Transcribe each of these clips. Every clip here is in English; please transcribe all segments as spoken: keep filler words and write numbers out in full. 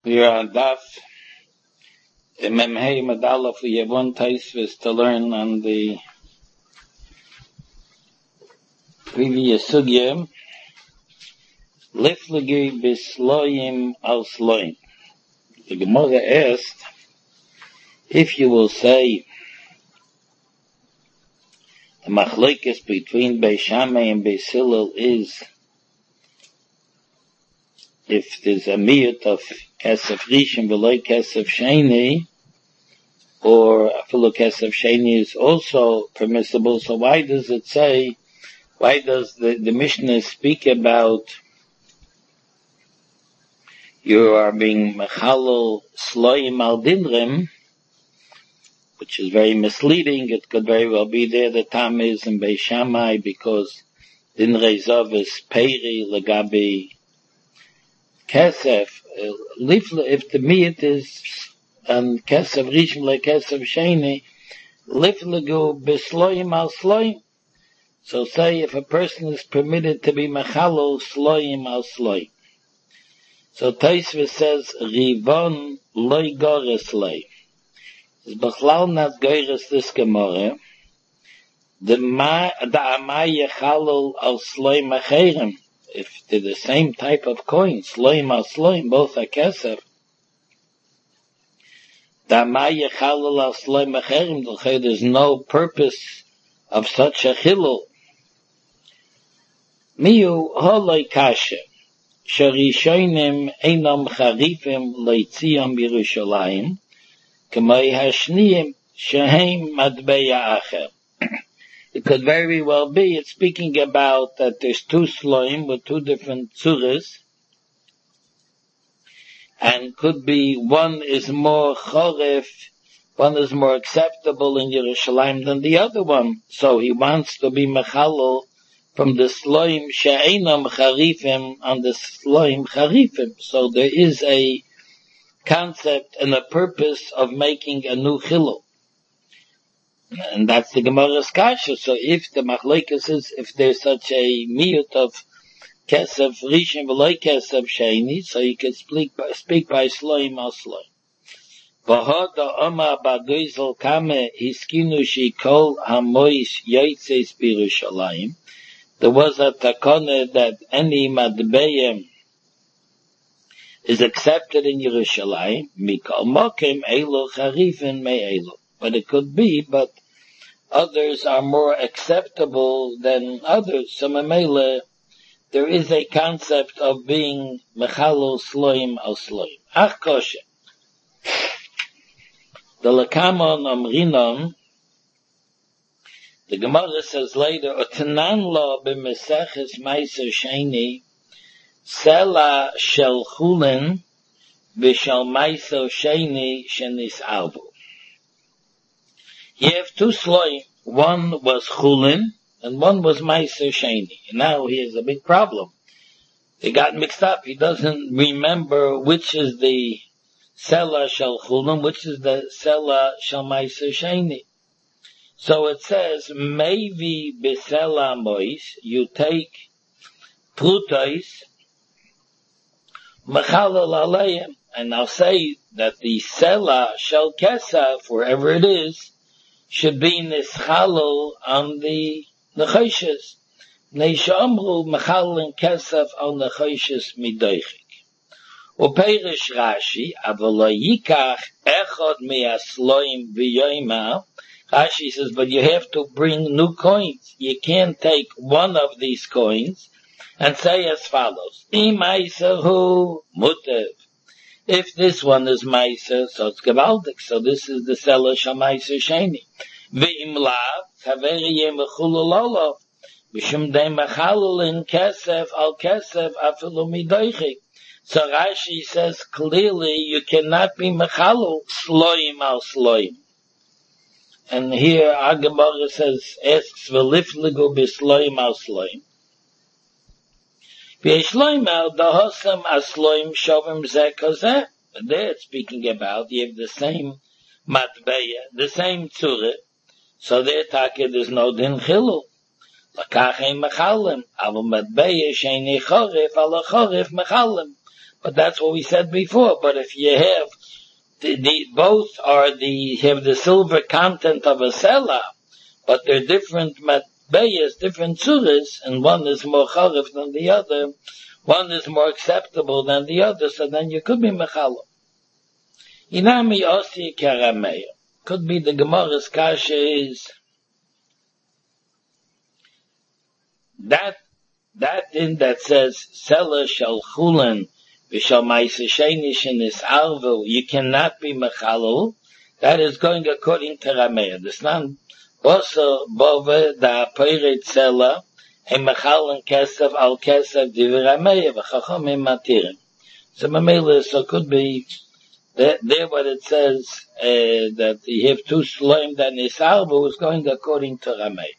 We are on Daf Memhei Madalaf. We have one taisvis to learn on the previous sugya. Liflegi bisloim al sloim. The Gemara asked, if you will say the machlekes between Beis Shammai and Beis Hillel is if there's a miyut of kesef rishon v'loy kesef sheni, or afilu kesef sheni is also permissible, so why does it say, why does the, the Mishnah speak about you are being mechalel sloim al dinrim, which is very misleading. It could very well be there the tam is in Beis Shammai because dinrei zov is peiri legabi kesef. If the miyut is um, kesef rishon le kesef sheni, liflegu bisloim al sloim. So say if a person is permitted to be mechalel sloim al sloim. So Tosfos says, Rivon loy gores lei. It's bechlal not gores this Gemara. The ma, the amay yechalel al sloim acherem. If they're the same type of coin, sloim al sloim, both are kesef. The amay yechalel al sloim acherem, there's no purpose of such a chilul. Miu holoi kashe. Sharishonim einam charifim leitziam Yerushalayim, k'may hashniyim shehem madbeya acher. It could very well be, it's speaking about that there's two sloim with two different tzuras, and could be one is more chorif, one is more acceptable in Yerushalayim than the other one. So he wants to be mechalel from the sloim she'einam charifim on the sloim charifim. So there is a concept and a purpose of making a new chilul. And that's the Gemara's kasha. So if the machlekes is, if there's such a miyut of kesef rishon v'loy kesef sheni, so you can speak by, speak by sloim al sloim. V'hoda oma b'goizel kame hiskinu shikol hamois yotzes b'Yerushalayim. There was a takone that any madbeyim is accepted in Yerushalayim, mikol mokim elu charifin me elu. But it could be, but others are more acceptable than others. So memele, there is a concept of being mechalel sloim al sloim. Ach kosher. The lekamon omrinon, the Gemara says later, Otanan lo b'meseches meiser sheni, sela shel chulin b'shel meiser sheni shenis albu. You have two sloim. One was chulin and one was meiser sheni. And now he has a big problem. They got mixed up. He doesn't remember which is the sela shel chulin, which is the sela shel meiser sheni. So it says, maybe besela mois, you take prutais, mechalel aleim, and I'll say that the sela shel kesef, wherever it is, should be nischalel on the nechoshes. Neisha amru mechalel kesef on nechoshes midoichik. Upeirish Rashi, avala yikach echad me'asloim v'yoyma. Rashi says, but you have to bring new coins. You can't take one of these coins and say as follows, I meisehu mutev. If this one is meiser, so it's gewaldig. So this is the seller shel meiser sheni. V'im lav, kaveri yemechulu lolo. B'shum de mechalul in kesef al kesef afilu midoichik. So Rashi says clearly you cannot be mechalul sloim al sloim. And here, our Gemara says, asks, v'liflegu b'sloim al sloim. V'yeshloim al dahosam asloim shovim zeh kozeh. But there it's speaking about, you have the same matbeya, the same tzure. So there, taka, there's no din chilul. Lakach ein mechalim. Avu matbeya sheini chorif, ala chorif mechalim. But that's what we said before. But if you have the, the both are the you have the silver content of a sela, but they're different matbeyas, different suras, and one is more charif than the other, one is more acceptable than the other, so then you could be mechalo. Inami osi karameya. Could be the Gemara's kasha is that that thing that says Sela shall chulen v'shal ma'aseh sheni shenis arvu, you cannot be mechalul. That is going according to Rameya. This nan bosa bove da peiret Sela he mechalun kesef al kesef divi Rameya v'chachomim matirim. So Mamela, so could be there, there what it says uh, that you have two shloim that nisarvu is going according to Rameya.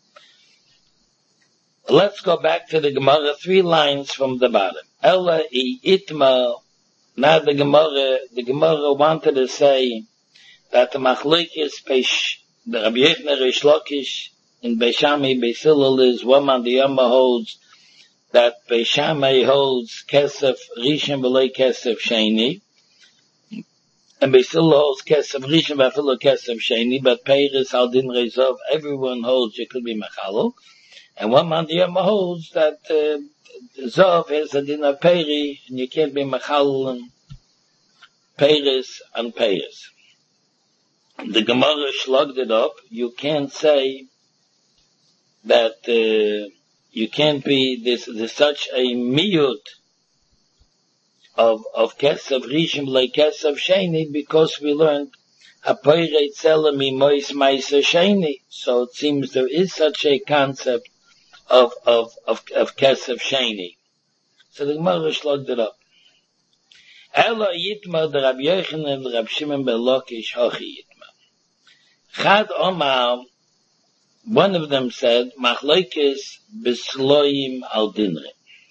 Let's go back to the Gemara, three lines from the bottom. Ella I itma, now the Gemara, the Gemara wanted to say that the machlokes, the Rabbi Yochanan Reish Lakish in Beis Shammai, Beis Hillel is one man, the Yama holds that Beis Shammai holds kesef rishon v'lei kesef sheni, and Beis Hillel holds kesef rishon v'afilo kesef sheni, but Peiris al din rezov, everyone holds you could be mechalel. And one man the Yama holds that uh, Zov has a din of Peri, and you can't be Mechal and Peris and Peris. The Gemara slugged it up. You can't say that uh, you can't be, there's, there's such a miyut of, of Kesef Rishim like Kesef Sheni, because we learned Hapoirei Tzela mi Mois Maisa Sheni. So it seems there is such a concept of, of, of, of Kesef Sheni. So the Gemara slugged it up. Ela Yitma, the Rabbi Yochanan, the Rabbi Shimon ben Lakish, Hochi Yitma. Chad Omar, one of them said, Machlokes Besloim al Dinre.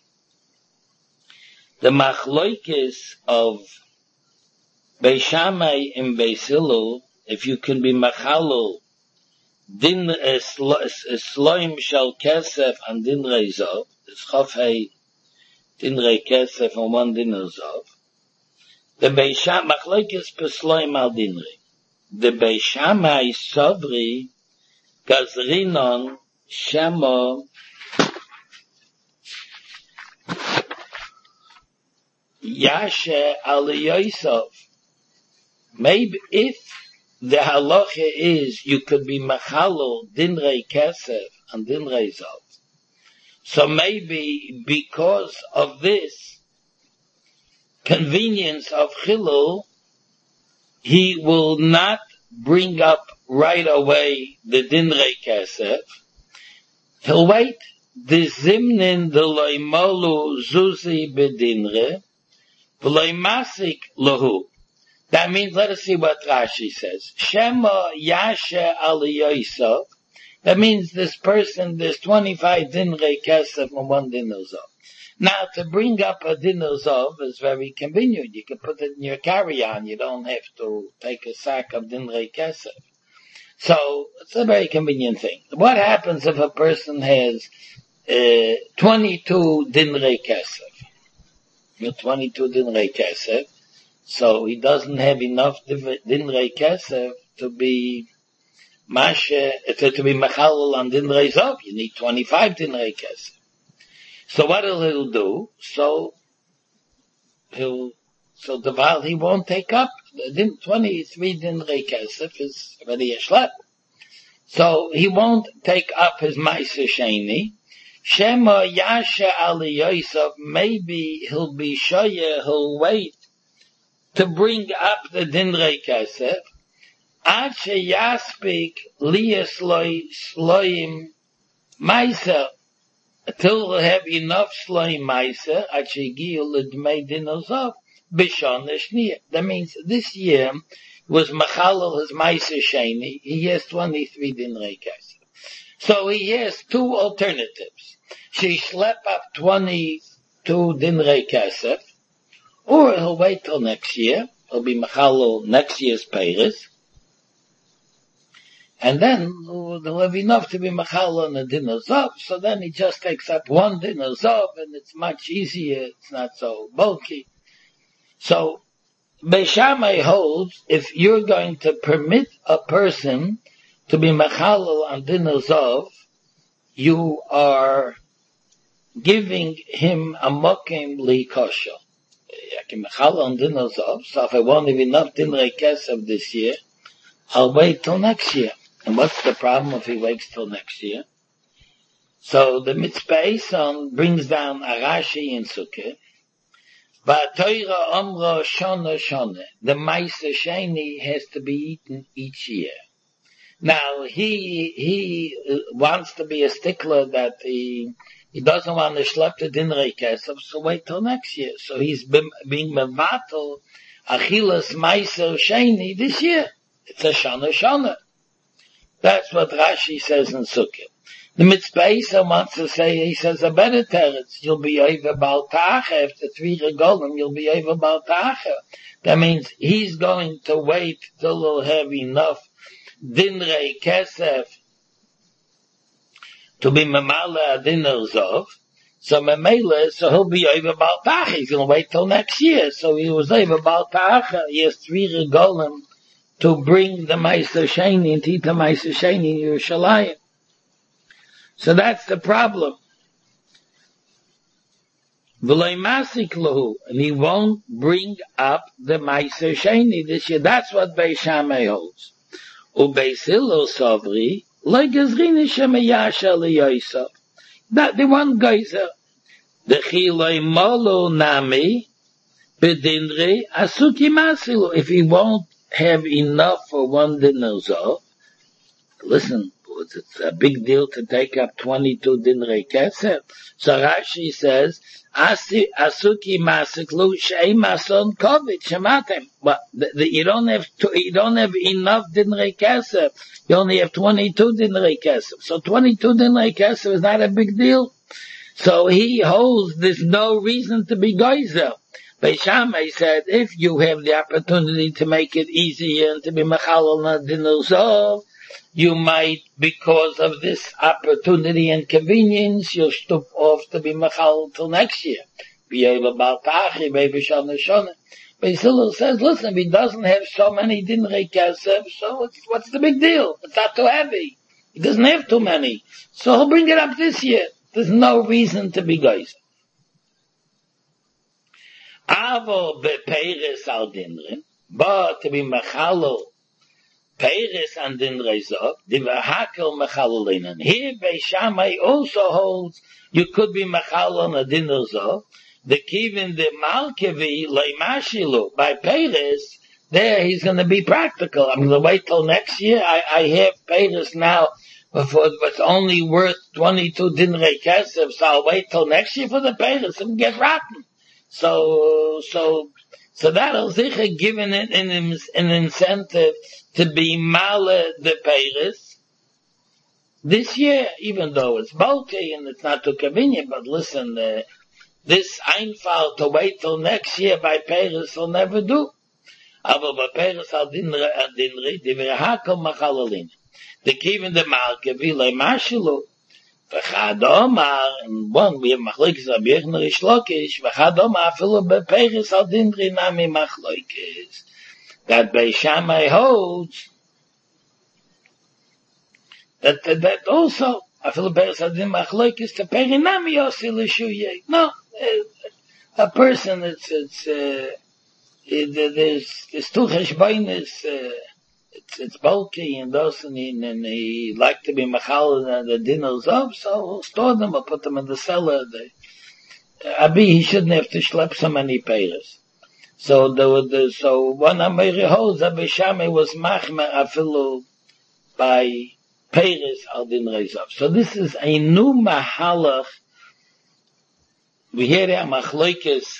The Machlokes of Beis Shammai and Beis Hillel, if you can be Machalul, Din Sloim Shal Kesef and Din Rezov, it's Chofhei Din Re Kesef and one Din Rezov. The Beis Shammai Machlokes Besloim al Dinre. The Beis Shammai Sobri Gazrinon Shemo Yashe al Yosef. Maybe if the halacha is you could be machalo dinrei kesef and dinrei zov, so maybe because of this convenience of chilul, he will not bring up right away the dinrei kesef. He'll wait. The zimnin the loimalu zuzi bedinre v'loi masik lahu. That means, let us see what Rashi says. Shema Yasha al Yosef. That means this person, there's twenty-five dinrei kesef and one dinner zov. Now, to bring up a dinner zov is very convenient. You can put it in your carry-on. You don't have to take a sack of dinrei kesef. So, it's a very convenient thing. What happens if a person has uh, twenty-two dinrei kesef? twenty-two dinrei kesef. So he doesn't have enough dinrei kesef to be mashe, to, to be machalul on dinrei zov. You need twenty-five dinrei kesef. So what will he do? So he'll, so the while he won't take up the twenty-three dinrei kesef is already a shlep. So he won't take up his ma'aseh sheni. Shema Yasha al Yosef, maybe he'll be shoyer, he'll wait to bring up the dinrei kesef, ad sheyaspik liyasloi sloim meiser, till he'll have enough sloim meiser, ad shegiu l'dmei dinozov, b'shon l'shniyah. That means this year was machalal his meiser sheni, he has twenty-three dinrei kesef. So he has two alternatives. She schlep up twenty-two dinrei kesef, or he'll wait till next year. He'll be mechalul next year's peiris. And then he'll have enough to be mechalul on a dinner zov. So then he just takes up one dinner zov and it's much easier. It's not so bulky. So, Beis Shammai holds, if you're going to permit a person to be mechalel on dinner zov, you are giving him a mokim li kosher. I can mechalel on dinner zov, so if I won't have enough dinner kesef this year, I'll wait till next year. And what's the problem if he waits till next year? So the Mitzvah Eson brings down a Rashi in Sukkot. Ba'Torah Omra Shona Shona. The Ma'aser Sheni has to be eaten each year. Now he he wants to be a stickler that he he doesn't want to schlep the dinrei kesef, so wait till next year. So he's been, being mevatel achilas Ma'aser Sheni this year. It's a Shona Shona. That's what Rashi says in Sukkot. The Mitzvah Eson wants to say, he says, a better teretz, you'll be over Baal Tacha, after three regolim, you'll be over Baal Tacha. That means he's going to wait till he'll have enough dinrei kesef to be memala dinner zov. So memela, so he'll be over Baal Tacha. He's going to wait till next year. So he was over Baal Tacha. He has three regolim to bring the Ma'aser Sheni and to eat the Ma'aser Sheni in Yerushalayim. So that's the problem. V'loi masik lahu, and he won't bring up the Ma'aser Sheni this year. That's what Beis Shammai holds. Ubeis Hillel Sovri, lo gezrini shemeyasha liyosav. That the one geyser, the chiloi molo nami, bedinri asuki masilu. If he won't have enough for one dinner zov, listen, it's a big deal to take up twenty-two dinrei kesef. So Rashi says, Asi, Asuki masiklu shei mason kovit shematem. But the, the, you don't have to, you don't have enough dinrei kesef. You only have twenty-two dinrei kesef. So twenty-two dinrei kesef is not a big deal. So he holds there's no reason to be geyser. Beis Shammai said, if you have the opportunity to make it easier and to be mechalel na dinner zov, you might, because of this opportunity and convenience, you'll stoop off to be mechal till next year. Be able Baal Tachi, maybe Shana Shana. Beis Hillel says, listen, if he doesn't have so many dinrei kesef, so it's, what's the big deal? It's not too heavy. He doesn't have too many. So he'll bring it up this year. There's no reason to be geyser. Avo bepeiris al dinrin, but to be mechalo Peiris and dinrei zov, the v'hakel mechalolinen. Here, Beis Shammai also holds you could be mechal on a dinner zov. The kivin the malkevi leimashilu by Peiris. There, he's going to be practical. I'm going to wait till next year. I, I have Peiris now, before it's only worth twenty-two dinrei kesef, so I'll wait till next year for the Peiris and get rotten. So, so, so that'll sicher given it an, an incentive to be male the Peiris this year, even though it's bulky and it's not too convenient. But listen, uh, this einfall to wait till next year by Peiris will never do. Aber bei Peiris al dinri, al dinri, die wir hakel machalolin. The kivin the malke, wie lei mashilu. V'chad omar, and one, we have machloikis Rabbi Yochanan Rish Lakish, v'chad omar, afilu bei Peiris al dinri nami machloikis. That Beis Shammai holds that, that, that also, afilu Peiris al dinri machloikis, to perinami yosi l'shuye. No, a person, it's, it's, uh, it, there's, there's two cheshbainis, uh, it's, it's bulky and those, and he, and he like to be machal and the dinners up, so we'll store them or put them in the cellar. They, Abi, he shouldn't have to schlep so many peiros. So the, the, so one Amiri holds that Beis Shammai was machmer afilu by peiros al din reizav. So this is a new mahalach. We hear the machloikis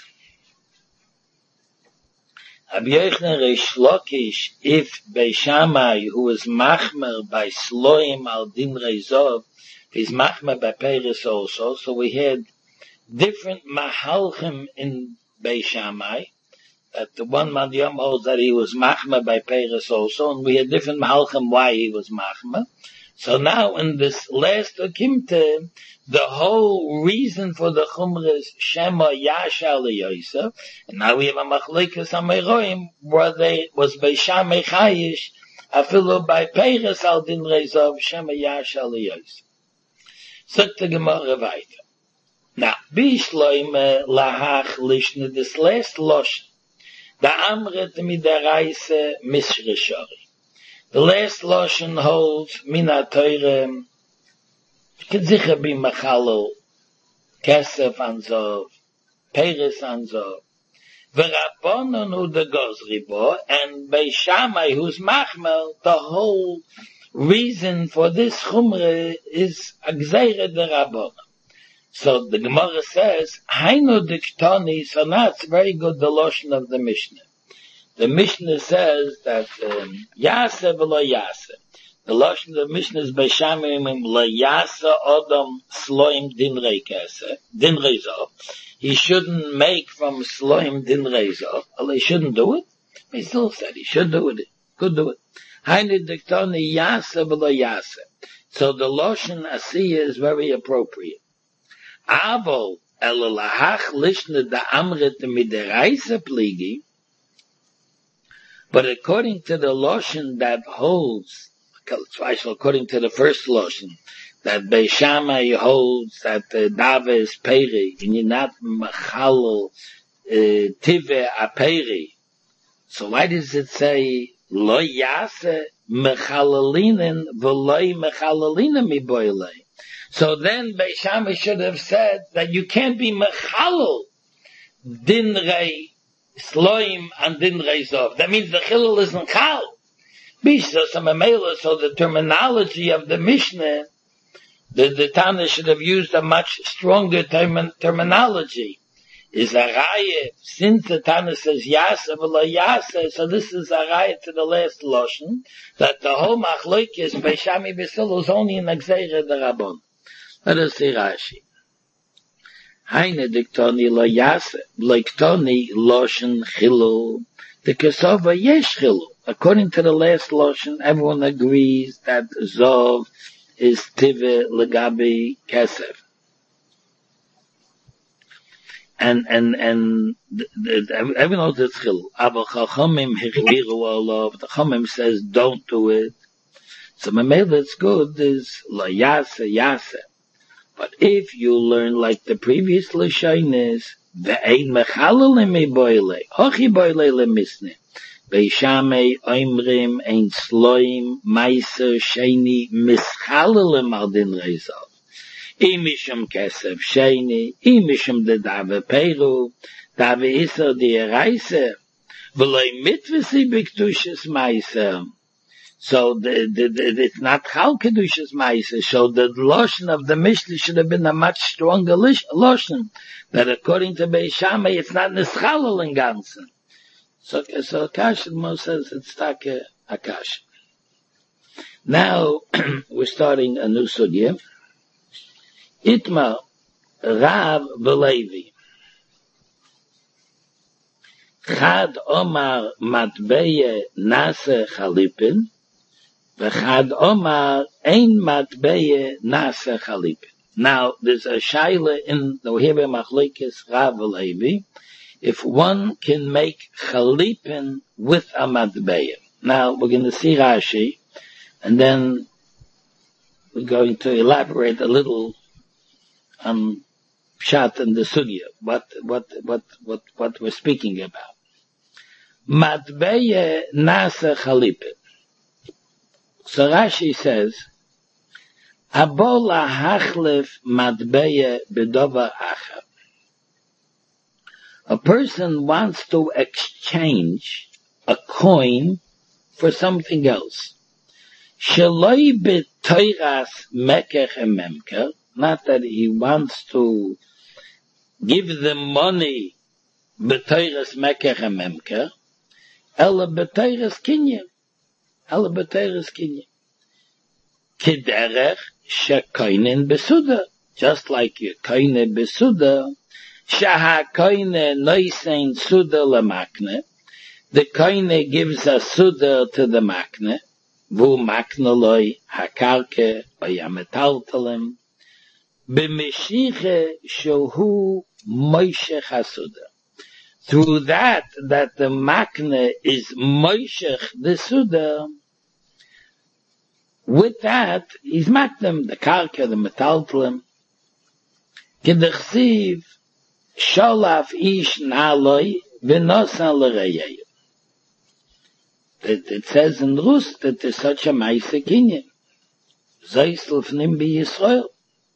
Rabbi Yochanan Rish Lakish, if Beis Shammai, who is machmer by sloim al din reizov, is machmer by peiros also. So we had different mahalchim in Beis Shammai. That the one Madiyam holds that he was machmer by peiros also, and we had different mahalchim why he was machmer. So now in this last Okimte, the whole reason for the Chumra is Shema Yasha Yosef, and now we have a Machlekes Ameroim, where they was by Shamei Chayish, afilu by Peres al Din Rezov, Shema Yasha Yosef. Sagt the Gemara weiter. Now, Bishloime Lahach Lishne, this last Losh, the Amret Midareise Mishreshori. The last Loshen holds Mina Teure, could sicher be Machalo, Kesef Anzov, Peres Anzov, V'Rabbanon hu de Gozribo, and Bei Shammai who's Machmel, the whole reason for this Chumre is Agzeire de Rabbanon. So the Gemara says, Hainu Diktoni, so now it's very good the Loshen of the Mishnah. The Mishnah says that um, Yaseh v'lo Yaseh. The Lashon of the Mishnah is by Shamim lo Yaseh Odom Sloim Din Reikaseh, Din Reizov. He shouldn't make from Sloim Din Reizov. Well, he shouldn't do it. He still said he should do it. Could do it. Hainu Diktoni Yaseh v'lo Yaseh. So the Lashon Asiyah is very appropriate. Avol elalahach lishne da amret mideraisa pligi. But according to the Loshen that holds, according to the first Loshen, that Bei Shammai holds that uh, Dave is Peri, and you're not Machalo uh, Tive Aperi. So why does it say, Lo Yase Mechalalinen V'loi Mechalalinen Mi Boile? So then Bei Shammai should have said that you can't be Mechalal Din Rei Sloim and Din Reizov. That means the Chilul isn't Chal. Bishas Amamela, so the terminology of the Mishnah, the, the Tana should have used a much stronger term, terminology. Is a raya, since the Tana says Yasa v'lo Yasa, so this is a raya to the last Loshen, that the whole Machlokes by Shami B'Sil is only in Agzeire de Rabban. Let us see Rashi. Haine diktoni lo Yase, diktoni Loshen Chilul, the Kesova yesh Chilul. According to the last Loshen, everyone agrees that Zov is Tive Legabi Kesef. And, and, and, the, the, everyone knows it's Chilul. Ava Chachamim Hichliru Olav, the Chachamim says don't do it. So Mamela it's good is Lo Yase Yase. But if you learn like the previous Lashonis, ve'ein mechalel mi boile, hochi boile le misne, ve'shamei oimrim ein sloim meiser sheni mischalel mal din reizov. Imisham kesef sheni, imisham de dave peru, dave iser di reise, ve'loi mitvesi biktushes meiser. So the, the, the, it's not Chal Kedushas Ma'aseh. So the Loshen of the Mishnah should have been a much stronger Loshen. That according to Bei Shammai, it's not Nischalel in Ganzen. So, so Akash Mo says it's Taka Akash. Now, we're starting a new sugya. Itma Rav V'Levi. Chad Omar Matbeye Nase Chalipin. V'chad Omar ein matbeye nase chalipin. Now, there's a shaila in the Hebrew Machlokes Rav V'Levi, if one can make chalipin with a matbeye. Now, we're going to see Rashi, and then we're going to elaborate a little on Pshat and the Sugya, what, what, what, what, what we're speaking about. Matbeye nase chalipin. So Rashi says, Abola hachlef matbeye bedova acher. A person wants to exchange a coin for something else. Sheloi b'toiras mekech ememker, not that he wants to give the money b'toiras mekech ememker, ela b'toiras kinyan. Alle beteres kinye. Kiderech shekoinen besuda. Just like your koine besuda, shaha koine noisein suda lemakne. The koine gives a suda to the makne. vu maknoloy hakarke oyametaltalem b'mishiche shohu moishech hasuda. Through that, that the makne is moishech the suda, with that, he's maknem, the karka, the metaltalem, kedechsiv, sholaf ish naloi, v'nosan l'reyeyu. It, it says in Rus that there's such a meise kinyan. Zeisel fnim bi Yisrael.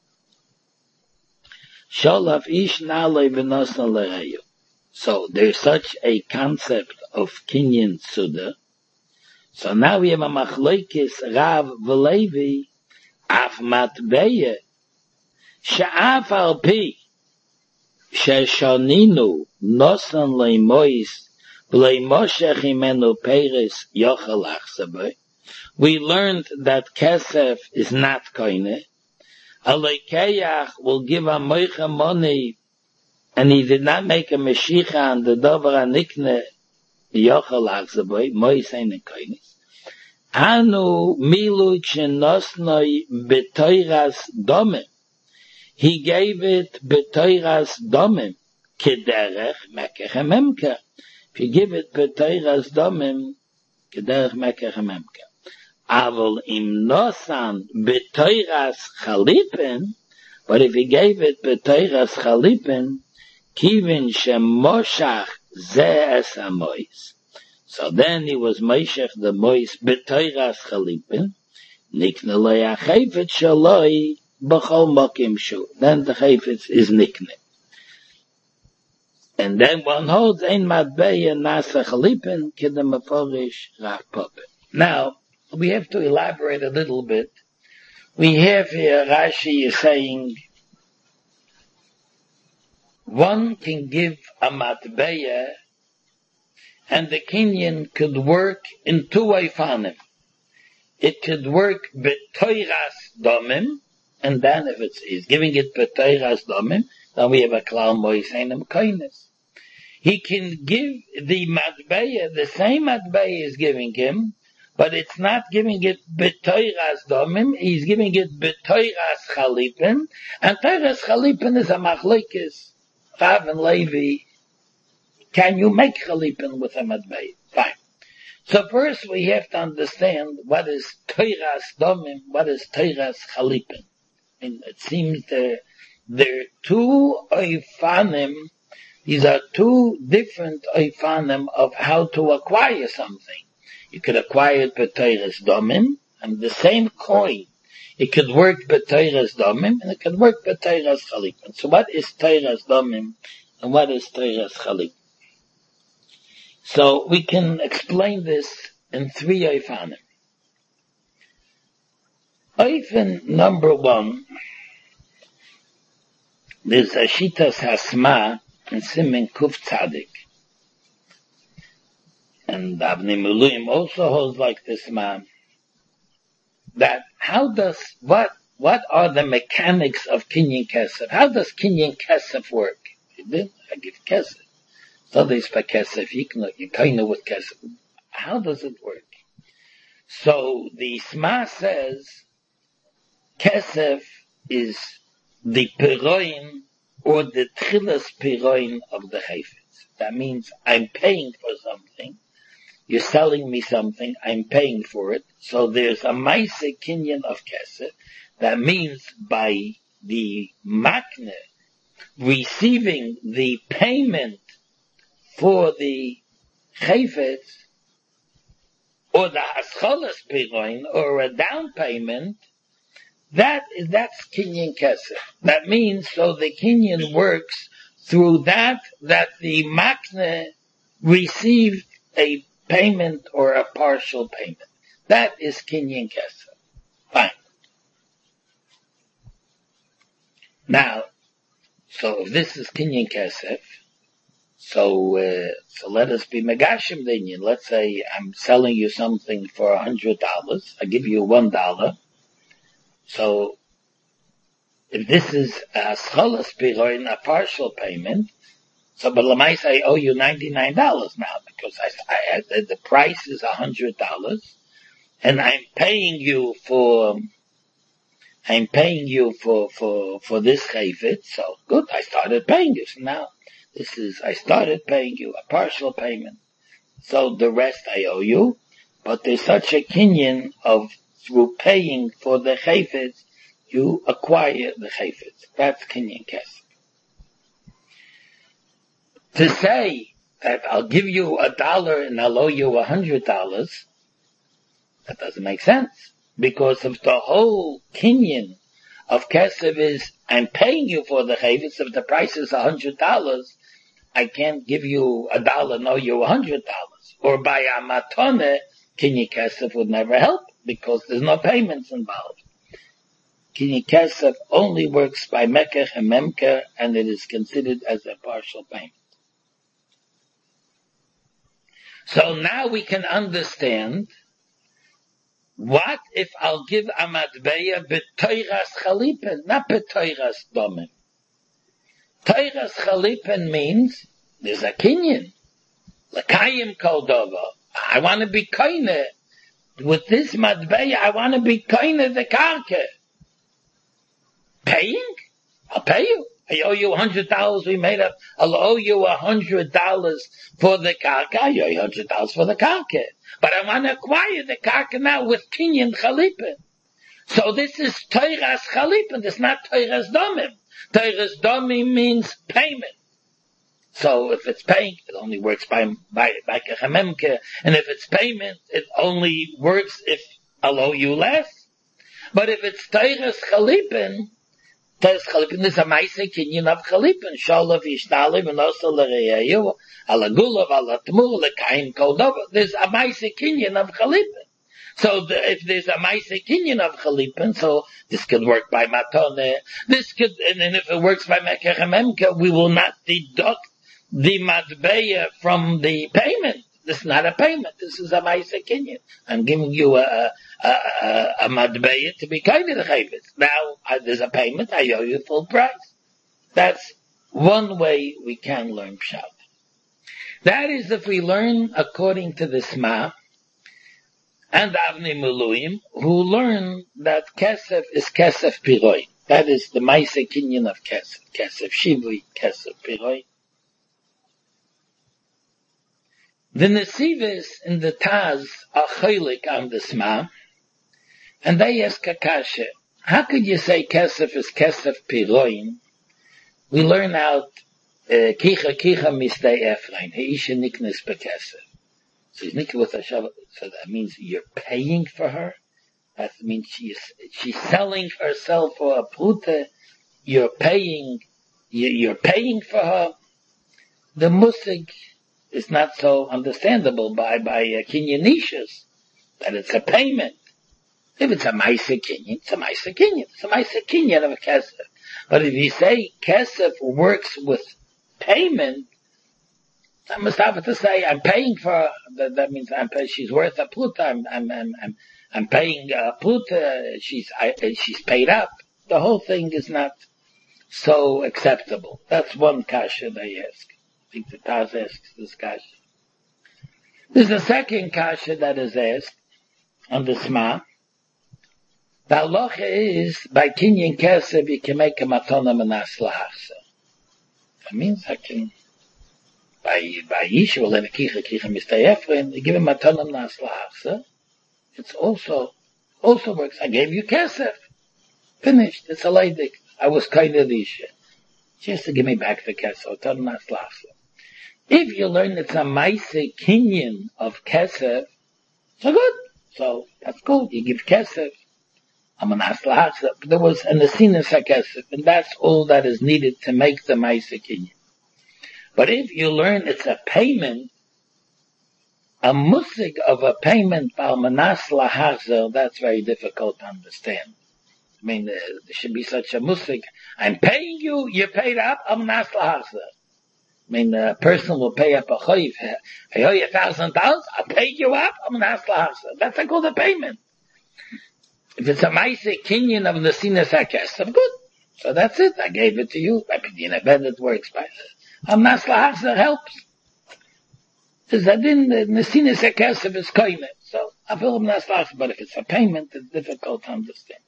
Sholaf ish naloi, v'nosan l'reyeyu. So there's such a concept of kinyan suda. So now we have a machlokes Rav v'Levi af matbeye she'af al pi she'shoninu nosan le'mois v'le'moshech imenu peres yochel achsabay. We learned that kesef is not koine. Aleikeyach will give a moicha money, and he did not make a meshicha on the dover anikne yochel achsabay, mois eine koine. Anu milu chenosnoi betoiras domim. He gave it betoiras domim. Kederech mekech hamemka. If you give it betoiras domim, kederech mekech hamemka. Aval im nosan betoiras chalipin, but if he gave it betoiras chalipin, kivin shemoshach ze es amois. So then he was Meishech the Mois b'toiras chalipin, nikne loya chayfetz shaloi b'chol mokim shu. Then the chayfetz is nikne. And then one holds ein matbeya nasa chalipin kidem aforish Rav Papa. Now, we have to elaborate a little bit. We have here, Rashi is saying, one can give a matbeya and the kinyan could work in two oifanim. It could work betoiras domim, and then if it's, he's giving it betoiras domim, then we have a klal moisenim koines. He can give the matbeya, the same matbeya is giving him, but it's not giving it betoiras domim, he's giving it betoiras chalipin, and toiras chalipin is a machlokes, Rav and Levi. Can you make chalipin with a matbeya? Fine. So first we have to understand what is toiras domim, what is toiras chalipin. I mean, it seems there, there are two oifanim, these are two different oifanim of how to acquire something. You could acquire it b'toiras domim, and the same coin, it could work b'toiras domim, and it could work b'toiras chalipin. So what is toiras domim, and what is toiras chalipin? So we can explain this in three oifanim. Oifan number one, there's a shitas hasma in Simen Kuf Tzadik. And Avnei Miluim also holds like this man, that how does, what, what are the mechanics of Kinyan Kesef? How does Kinyan Kesef work? I give Kesef. So there's for Kesef, you can, you kind of with Kesef. How does it work? So the Sma says, Kesef is the Piroin or the Tchilas Piroin of the Chayfetz. That means I'm paying for something. You're selling me something, I'm paying for it. So there's a Maise Kinyan of Kesef. That means by the Makne receiving the payment for the Chayfetz, or the Hascholas Piroin, or a down payment, that is, that's Kinyan Kesef. That means, so the Kinyan works through that, that the Makne received a payment or a partial payment. That is Kinyan Kesef. Fine. Now, so if this is Kinyan Kesef, so, uh, so let us be Megashim Dinyan. Let's say I'm selling you something for a hundred dollars. I give you one dollar. So, if this is a Scholas Piroin, a partial payment, so but Lamais I owe you ninety-nine dollars now, because I, I, I, the price is a hundred dollars, and I'm paying you for, I'm paying you for, for, for this chayfet, so good, I started paying you. So now, this is, I started paying you a partial payment. So the rest I owe you, but there's such a kinyan of through paying for the chayfet, you acquire the chayfet. That's kinyan kesef. To say that I'll give you a dollar and I'll owe you a hundred dollars, that doesn't make sense. Because of the whole kinyan of kesef is, I'm paying you for the chayfet, if the price is a hundred dollars, I can't give you a dollar and owe you a hundred dollars. Or by a matone, kinyan kesef would never help, because there's no payments involved. Kinyan kesef only works by mekech and memker, and it is considered as a partial payment. So now we can understand, what if I'll give a matbeya b'toiras chalipen, not b'toiras domen? Toiras chalipen means, there's a kinyan. L'kayim kol dover. I want to be koine. With this matbeya, I want to be koine the karke. Paying? I'll pay you. I owe you a hundred dollars, we made up. I'll owe you a hundred dollars for the karka. I owe you a hundred dollars for the karka. But I want to acquire the karka now with kinyan chalipen. So this is toiras chalipen. It's not toiras domim. Toiras domim means payment. So if it's paying, it only works by, by, by kechamemke. And if it's payment, it only works if I'll owe you less. But if it's toiras chalipen, Toiras chalipen is a maise kinyan of chalipen. Sholav yishtalim and also l'reyeyu, ala gulav, ala tmur, l'kaim kol dover. There's a maise kinyan of chalipen. So the, if there's a maise kinyan of chalipen, so this could work by matone, this could, and then if it works by mekech memke, we will not deduct the matbeya from the payment. This is not a payment. This is a maise kinyan. I'm giving you a, a, a, a matbeya to be kind of the chayvit. Now, uh, there's a payment, I owe you full price. That's one way we can learn pshat. That is if we learn according to the Sma and Avnei Miluim, who learn that kesef is kesef piroi. That is the maise kinyan of kesef. Kesef shivui, kesef piroi. The Nesivis in the Taz are chaylik on the Sma, and they ask Kakasha, how could you say kesef is kesef piroin? We learn out, kicha kicha mistei efrein, heisha niknes bekesef. So he's niknes with a shav, so that means you're paying for her. That means she's, she's selling herself for a prute. You're paying, you're paying for her. The musig is not so understandable by, by uh, kinyanishas, that it's a payment. If it's a maise kinyan, it's a maise kinyan. It's a maise kinyan of a kesef. But if you say kesef works with payment, I must have to say I'm paying for her. That, that means I'm pay, she's worth a pluta. I'm I'm I'm I'm, I'm paying a pluta. She's I, she's paid up. The whole thing is not so acceptable. That's one kasha they ask. I think the Taz asks this kasha. There's a second kasha that is asked on the Sma. The halacha is, by kinyan kesef, you can make a matana manas lahachsa. That means I can, by, by Yishu, let a kicha kicha mistay efren, you give him matana manas lahachsa. It's also, also works. I gave you kesef. Finished. It's a leidik. I was kind of the Isha. She has to give me back the kesef, matana manas lahachsa. If you learn it's a maise kinyan of kesef, so good. So, that's good. You give kesef. There was an asinus hakesef, and that's all that is needed to make the maise kinyan. But if you learn it's a payment, a musig of a payment by manas lahachzer, that's very difficult to understand. I mean, there should be such a musig. I'm paying you, you paid up, I'm manas lahachzer. I mean, a person will pay up a chayv. I owe you a thousand dollars, I paid you up, I'm manas lahachzer. That's called a payment. If it's a maise kinyan of the sinas hakesef, good. So that's it. I gave it to you. I mean, I bet it works by it. I'm not lahachzer helps. Because I didn't, the sinas hakesef is koine. So I feel not last, but if it's a payment, it's difficult to understand.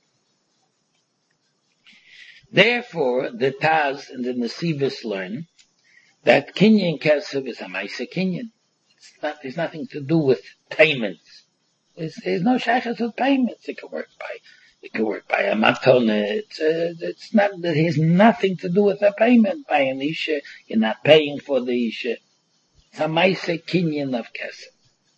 Therefore, the Taz and the Nesivos learn that Kinyan Kesef is a Maisa Kinyan. It's not, there's nothing to do with payments. There's, there's no shaykhs with payments. It can work by, it can work by a maton. It's, uh, it's not, it has nothing to do with a payment by an Isha. You're not paying for the Isha. It's a Maisa Kinyan of Kesef.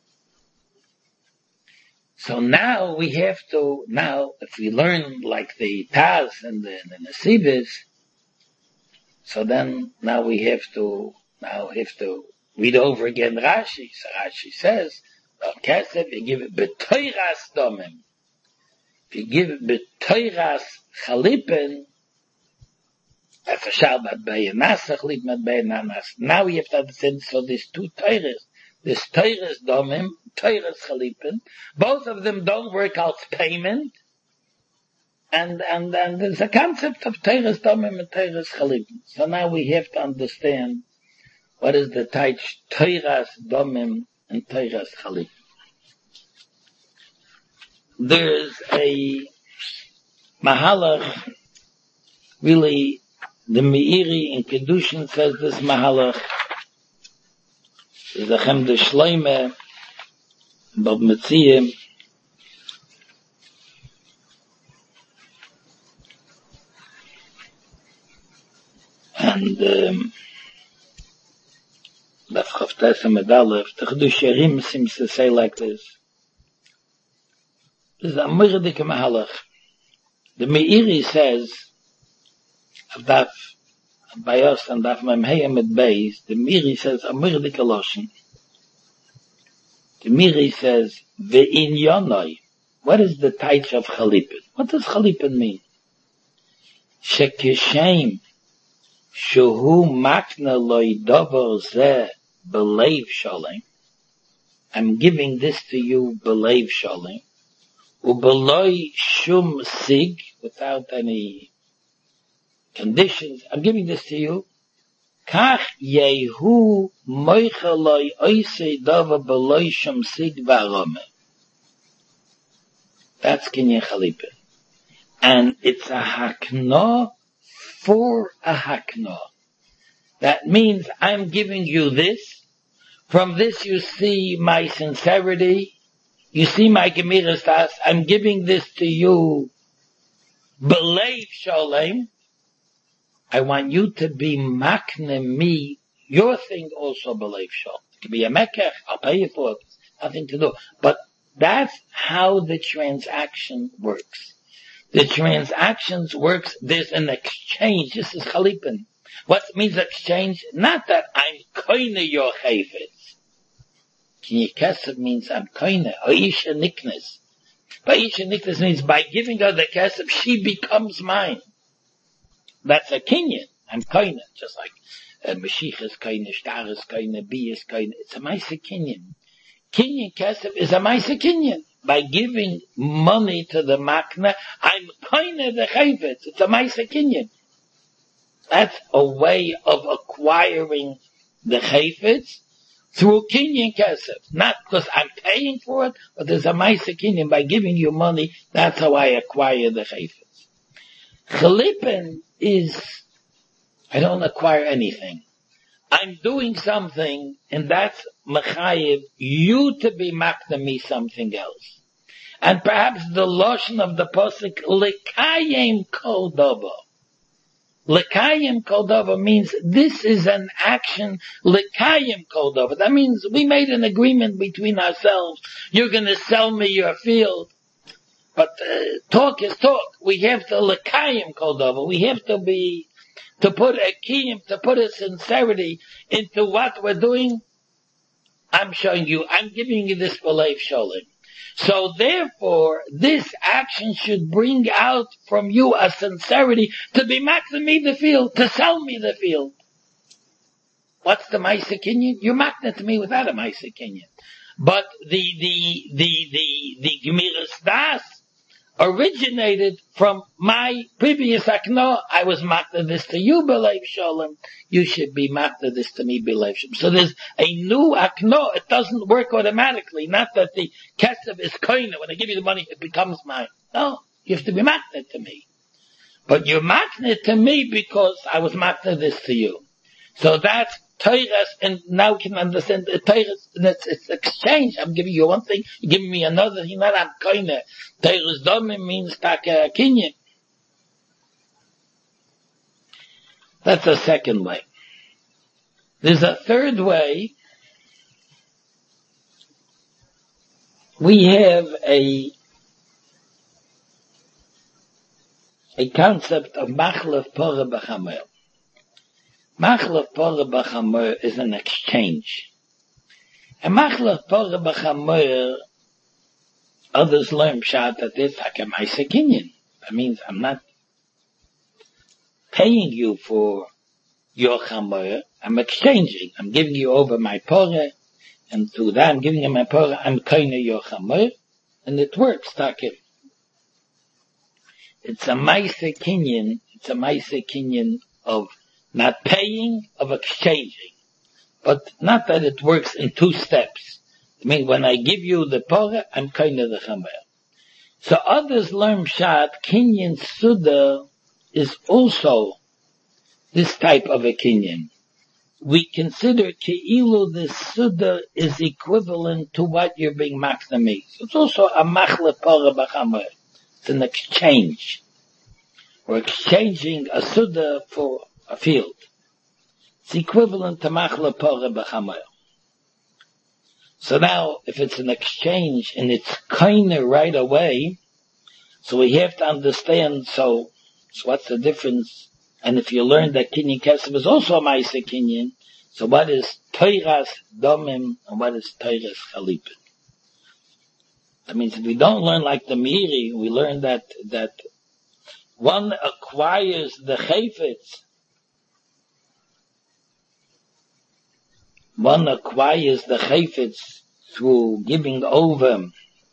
So now we have to, now if we learn like the Taz and the, the Nesivos, so then now we have to, now we have to read over again Rashi. So Rashi says, well, Kesef, you give it b'toiras domim. If you give it b'toiras chalipen, that's a shalbat bay, nasach chalipen bay nanas. Now we have to understand, so there's two toiras. There's toiras domim, toiras chalipen. Both of them don't work out payment. And, and, and there's a concept of toiras domim and toiras chalipen. So now we have to understand what is the taich toiras domim and toiras chalipen. There's a mahalach, really, the Meiri in Kedushin says this mahalach, there's a Chemda Shleime, Bab Metziyim, and um, Daf Chavtes Medalev, the Chedush Yerim seems to say like this. This is a Mirdik Mahalach. The Meiri says, of Daf Bayos and Daf Memheyem at Beis, the Meiri says, a Mirdik Aloshin. The Meiri says, Ve'in Yonoi. What is the taich of Chalipin? What does Chalipin mean? Shekishem, Shuhu Makna Loi Dover Zeh Belev Sholem. I'm giving this to you, Belev Sholem. Ubeloi Shum Sig, without any conditions. I'm giving this to you. Kach Yehu Moicheloi Oisei Dover Beloi Shum Sig Varome. That's Kinyan Chalipin. And it's a hakno for a hakno. That means I'm giving you this. From this you see my sincerity. You see my gemiras das. I'm giving this to you. Belev Sholem. I want you to be makne me. Your thing also Belev Sholem. It could be a mekech. I'll pay you for it. Nothing to do. But that's how the transaction works. The transactions works. There's an exchange. This is Chalipin. What means exchange? Not that I'm koine your chayfetz. Kinyan Kesef means I'm koine. Oisha niknes. By Isha niknes means by giving her the Kesef, she becomes mine. That's a Kinyan. I'm koine. Just like uh, Mashiach is koine, Shtar is koine, Bi is koine. It's a Maisa Kinyan. Kinyan Kesef is a Maisa Kinyan. By giving money to the makna, I'm koine the chayfetz. It's a Maisa Kinyan. That's a way of acquiring the chayfetz through Kinyan Kesef. Not because I'm paying for it, but there's a Maisa Kinyan. By giving you money, that's how I acquire the chayfetz. Chalipin is, I don't acquire anything. I'm doing something, and that's mechayev, you to be makna me something else. And perhaps the lotion of the posuk, lekayim kol dovo. Lekayim kol dovo means this is an action, lekayim kol dovo. That means we made an agreement between ourselves. You're gonna sell me your field. But uh, talk is talk. We have to lekayim kol dovo. We have to be, to put a kiyim, to put a sincerity into what we're doing. I'm showing you, I'm giving you this belev sholem. So therefore, this action should bring out from you a sincerity to be makna me the field, to sell me the field. What's the Maisa Kinyan? You're makna to me without a Maisa Kinyan. But the, the, the, the, the Gemiras Das originated from my previous akno. I was makna this to you, B'leiv Shalom. You should be makna this to me, B'leiv Shalom. So there's a new akno. It doesn't work automatically. Not that the kesef is koina. When I give you the money, it becomes mine. No, you have to be makna to me. But you're makna to me because I was makna this to you. So that's Teiras, and now can understand the Teiras, it's, it's exchange. I'm giving you one thing, you're giving me another thing, not I'm koine. Teiras Domim means taka kinyan. That's a second way. There's a third way. We have a, a concept of machlef pora b'chamer. Machlef pora b'chamer is an exchange. And machlef pora b'chamer, others learn pshat that it's like a ma'aseh kinyan. That means I'm not paying you for your chamer. I'm exchanging. I'm giving you over my pora, and through that I'm giving you my pora. I'm koine your chamer, and it works. Takim. It's a ma'aseh kinyan. It's a ma'aseh kinyan of not paying, of exchanging. But not that it works in two steps. I mean, when I give you the pora, I'm kind of the chamer. So others learn pshat, kinyan suda is also this type of a kinyan. We consider ke'ilu the suda is equivalent to what you're being makna me. So it's also a machle pora b'chamer. It's an exchange. We're exchanging a suda for a field. It's equivalent to machle pora b'chamer. So now, if it's an exchange and it's kinda right away, so we have to understand, so, so what's the difference? And if you learn that kinyan kesef is also a ma'aseh kinyan, so what is teiras domim and what is teiras chalipin? That means if we don't learn like the Meiri, we learn that, that one acquires the chayfetz. One acquires the chayfetz through giving over.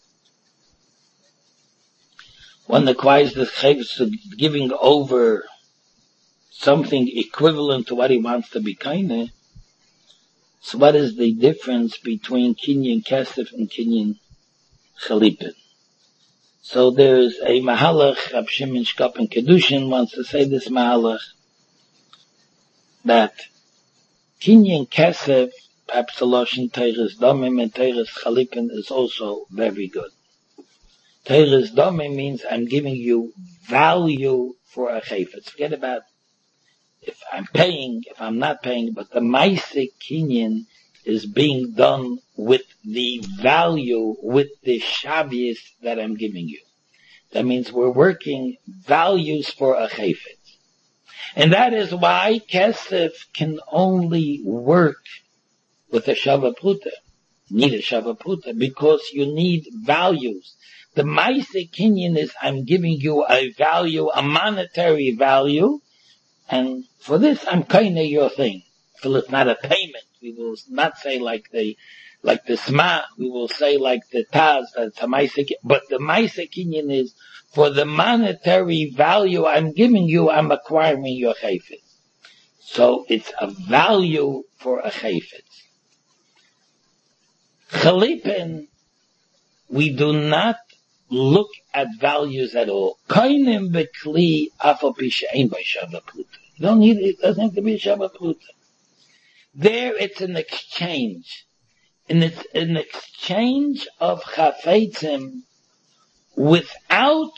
One acquires the chayfetz through giving over something equivalent to what he wants to be kaineh. So what is the difference between kinyan kesef and kinyan chalipin? So there's a mahalach, Rab Shimon Shkop in Kedushin wants to say this mahalach, that kinyan kesef, perhaps the Lashon teiras domim and teiras chalipin is also very good. Teiras domim means I'm giving you value for a chayfetz. Forget about if I'm paying, if I'm not paying, but the ma'aseh kinyan is being done with the value, with the shavius that I'm giving you. That means we're working values for a chayfetz. And that is why kesef can only work with a shava pruta. Need a shava pruta because you need values. The ma'aseh kinyan is I'm giving you a value, a monetary value, and for this I'm kinda your thing. So it's not a payment. We will not say like the like the Sma, we will say like the Taz, that it's a ma'aseh, but the ma'aseh kinyan is for the monetary value I'm giving you, I'm acquiring your chayfetz. So it's a value for a chayfetz. Chalipin, we do not look at values at all. Kainim bekli afal pi she'ein by shava pruta. You don't need it, it doesn't have to be a shava pruta. There it's an exchange. And it's an exchange of chafetzim without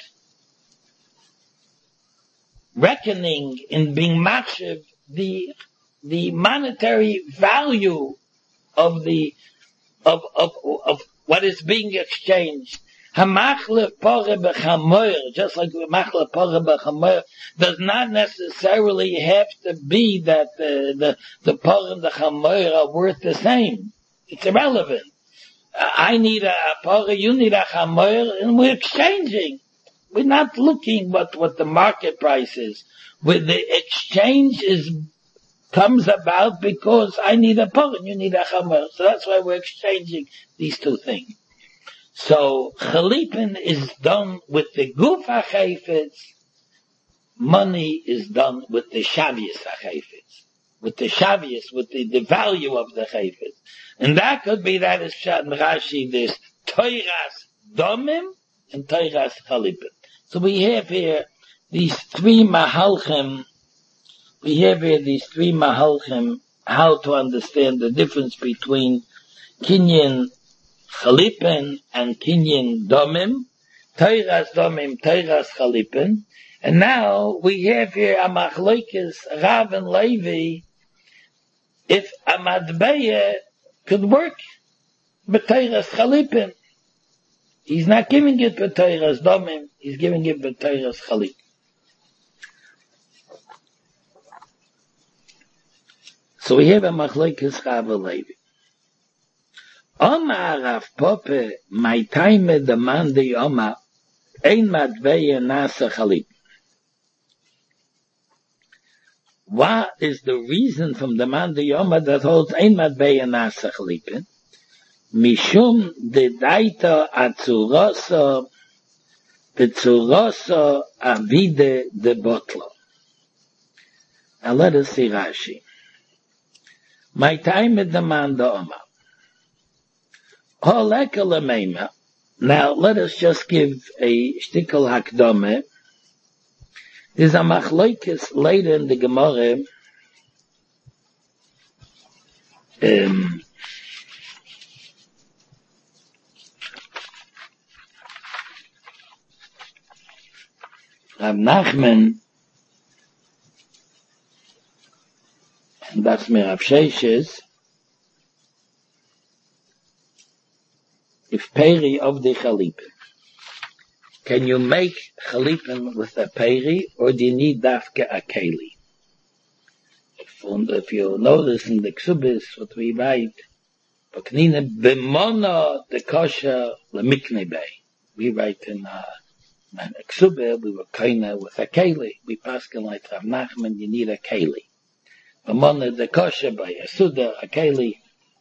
reckoning in being machshav the the monetary value of the of of of what is being exchanged. Hamachle pora b'chamer, just like machle pora b'chamer, does not necessarily have to be that uh, the the pora and the chamer are worth the same. It's irrelevant. Uh, I need a, a pora, you need a chamer, and we're exchanging. We're not looking what what the market price is. With the exchange is comes about because I need a pora and you need a chamer. So that's why we're exchanging these two things. So Chalipin is done with the Guf HaChayfetz, money is done with the Shavius HaChayfetz, with the Shavius, with the, the value of the Chayfetz. And that could be that is Pshat and Rashi, this Toiras Domim and Toiras Chalipin. So we have here these three Mahalchim, we have here these three Mahalchim, how to understand the difference between Kinyan Chalipin and Kinyan Domim, Toiras Domim, Toiras Chalipin. And now we have here a Machlokes Rav and Levi, if a Matbeya could work B'Toiras Chalipin. He's not giving it B'Toiras Domim, he's giving it B'Toiras Chalipin. So we have a Machlokes Rav and Levi. Oma Rav Pope, my time demande Oma, ein Matbeya nasa Chalipin. What is the reason from the man the Yoma that holds ein Matbeya nasa Chalipin? Mishum de daita atzuroso, betzuroso avide de botlo. Now let us see Rashi. My time with the man the Yoma. Holeka lemeima. Now let us just give a shtickle hakdome. There's a machlokes later in the Gemara. Um, Rav Nachman and that's me Rav Sheshes. If peri of the Chalipin. Can you make Chalipin with a peri, or do you need dafke a keli? And if you notice in the Ksubis, what we write, Baknina b'mona de kosher lemikne bay. We write in uh, Ksubah, we were kaina with a keli. We paskin like Rav Nachman, you need a keli. B'mona de kosher by a suda, a keli.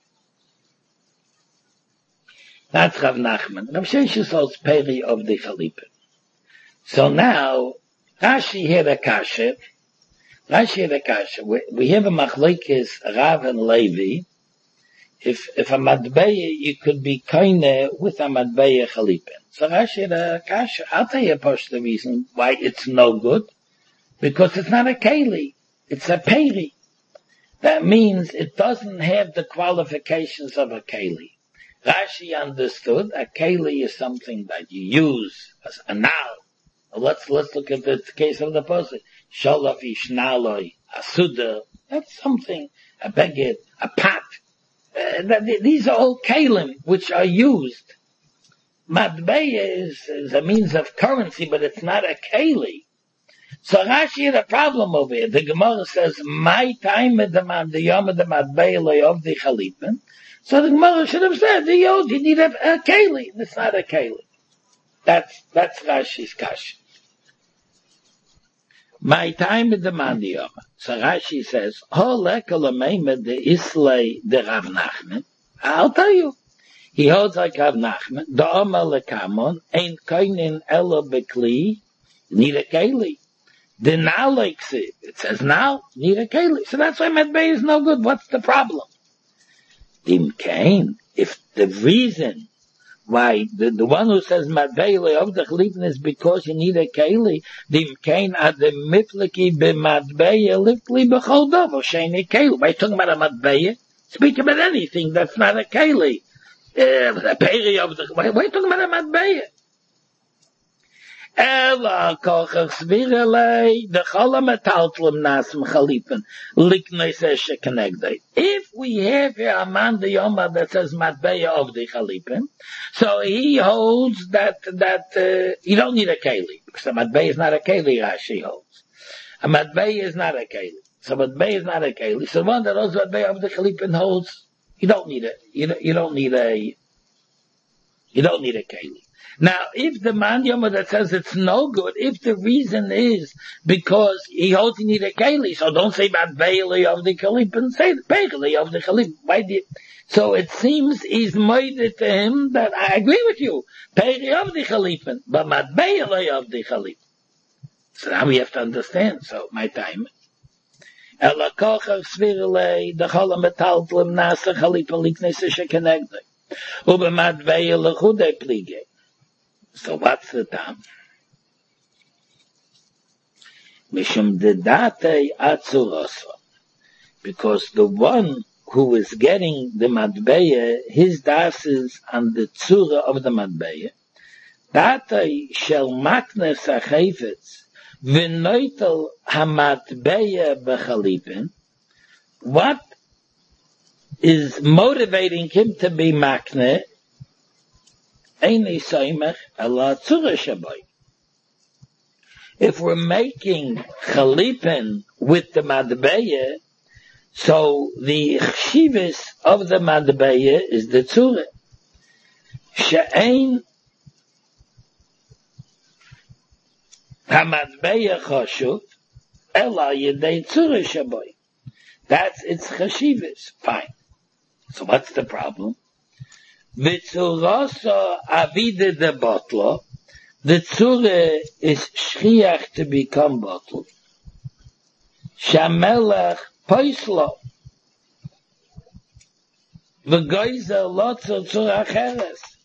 That's Rav Nachman. Rav Sheshes holds peri of the Chalipin. So now, Rashi had a kasha. Rashi had a kasha. We, we have a machlokes Rav and Levi. If, if a Matbeya, you could be kaine with a Matbeya Chalipin. So Rashi had a kasha. I'll tell you first the reason why it's no good. Because it's not a keli. It's a peri. That means it doesn't have the qualifications of a keli. Rashi understood a keli is something that you use as a nal. Let's let's look at the case of the person. Shalav ishnaloi, a suda. That's something. A beged, a pot. Uh, that, these are all kelim which are used. Matbeya is, is a means of currency, but it's not a keli. So Rashi had a problem over here. The Gemara says, "My time with the man, the yom of the Matbeya of the Chalipin." So the Gemara should have said, the Yod, you need a, a keli. It's not a keli. That's, that's Rashi's kasha. My time with the Mandiyama. So Rashi says, Ho lekalameima de islay de Rav Nachman. I'll tell you. He holds like Rav Nachman. The Omer lekamon, ain't kainin ela bekli, need a keli. The now likes it. It says now, need a keli. So that's why Matbeya is no good. What's the problem? Dim kain, if the reason why the, the one who says Matbeya of the Chalipin is because you need a keli, dim kain ad the mifleki be Matbeya liftli b'chol davar sheini keli. Why are you talking about a Matbeya? Speak about anything that's not a keli. Uh, the peri of the, why, why are you talking about a Matbeya? Ela kochach svirelei the cholam etaltlem nasm Chalipin liknei seshe kenegdei. If we have here a man the Yoma that says Matbeya of the Chalipin, so he holds that that uh, you don't need a keli because a Matbeya is not a keli. Rashi holds a Matbeya is not a keli, so Matbeya is not a keli. So one that holds Matbeya of the Chalipin holds you don't need it. You don't, you don't need a You don't need a keli. Now, if the man yoma that says it's no good, if the reason is because he holds you need a keli, so don't say about Bailey of the Khalifin, say Bailey of the Khalif. Why do you, so it seems he's made it to him that I agree with you, Bailey of the Khalifin, but not Bailey of the Khalif. So now we have to understand, so my time. Ela kochach svirle, the chola metaltlim nasa Khalifa liknese shekenegde. Ube mat Bailey chude plige. So what's the time? Mishum dedate atzuroso. Because the one who is getting the matbeya, his das is on the tzura of the matbeya. Date shel makne sachayfetz, v'noitel hamatbeya b'chalipin. What is motivating him to be makne? If we're making chalipin with the madbeya, so the chshivas of the madbeya is the tzura. She'ein hamadbeya chashuv ela yedei tzura shaboy. That's its chshivas. Fine. So what's the problem? V'tzurasa avide de botlo, the tzure is shchiach to become bottle. Shamelech poislo, v'goizer lotzo tzura cheres.